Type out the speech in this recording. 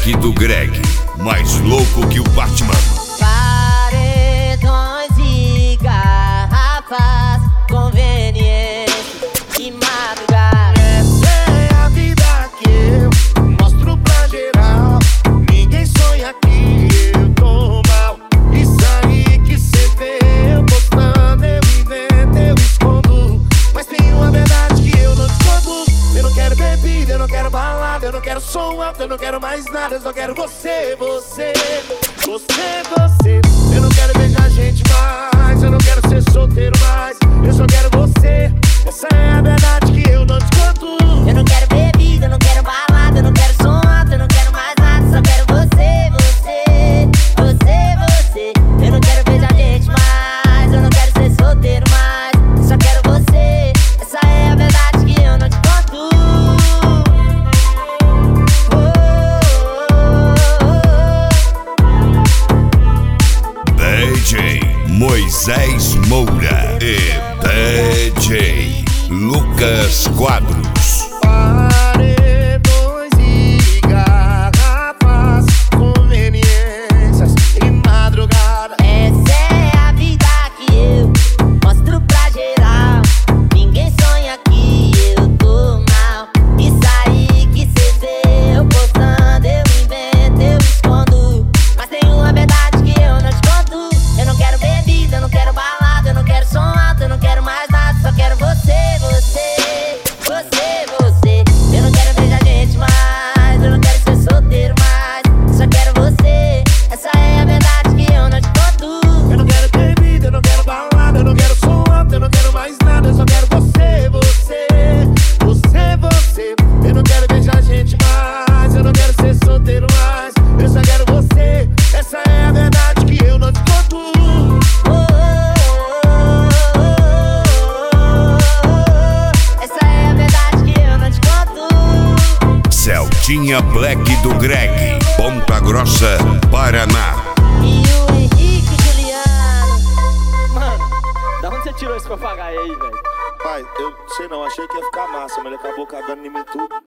Black do Greg, mais louco que o Batman. Paredões e garrafas, conveniência e madrugada. Essa é a vida que eu mostro pra geral. Ninguém sonha que eu tô mal. Isso aí que cê vê eu postando, eu invento, eu escondo. Mas tem uma verdade que eu não escondo. Eu não quero bebida, eu não quero balada, eu não quero som alto, eu não quero mais nada. Eu só quero você, você, você, você. Eu não quero beijar gente mais, eu não quero ser solteiro mais. Eu só quero você, essa é a verdade que eu não escondo. Eu não quero bebida, eu não quero balada, eu não quero som alto, eu não quero mais nada. Só quero você, você, você, você. Eu não quero beijar gente mais, eu não quero ser solteiro mais. Só quero você, essa é a verdade que eu não te conto. DJ Moisés Moura e DJ Lucas Quadros. Paredões e garrafas, conveniências e madrugada. Essa é a vida que eu mostro pra geral. Ninguém sonha que eu tô mal. Isso aí que cê vê eu postando, eu invento, eu escondo. Mas tem uma verdade que eu não te conto. Eu não quero bebida, eu não quero balada, eu não quero som alto, eu não quero mais nada. Só quero você, você, você, você. Eu não quero beijar gente mais, eu não quero ser solteiro mais. Só quero você, essa é a verdade que eu não te conto. Eu não quero bebida, eu não quero balada, eu não quero som alto, eu não quero mais nada. Eu só quero você, você, você, você. Eu não quero beijar gente mais, eu não quero ser solteiro mais. Eu só quero você, essa é a verdade que eu não te conto. Essa é a verdade que eu não te conto. Celtinha Black do Greg, Ponta Grossa, Paraná. E o Henrique Juliano. Mano, da onde você tirou esse papagaio aí, velho? Pai, eu sei não, achei que ia ficar massa, mas ele acabou cagando em mim tudo.